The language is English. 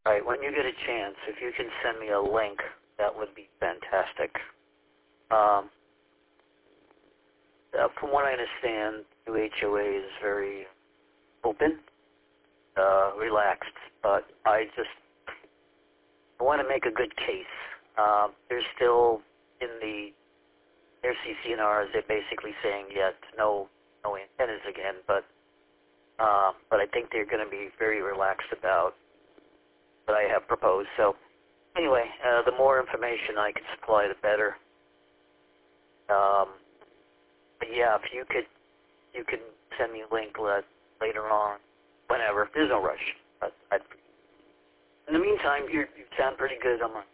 All right, when you get a chance, if you can send me a link, that would be fantastic. From what I understand, new HOA is very open, relaxed, but I want to make a good case. There's still, in their CC&Rs, they're basically saying, no antennas again, but I think they're going to be very relaxed about what I have proposed. So anyway, the more information I can supply, the better. But yeah, if you can send me a link later on, whenever. There's no rush. But in the meantime, you sound pretty good on my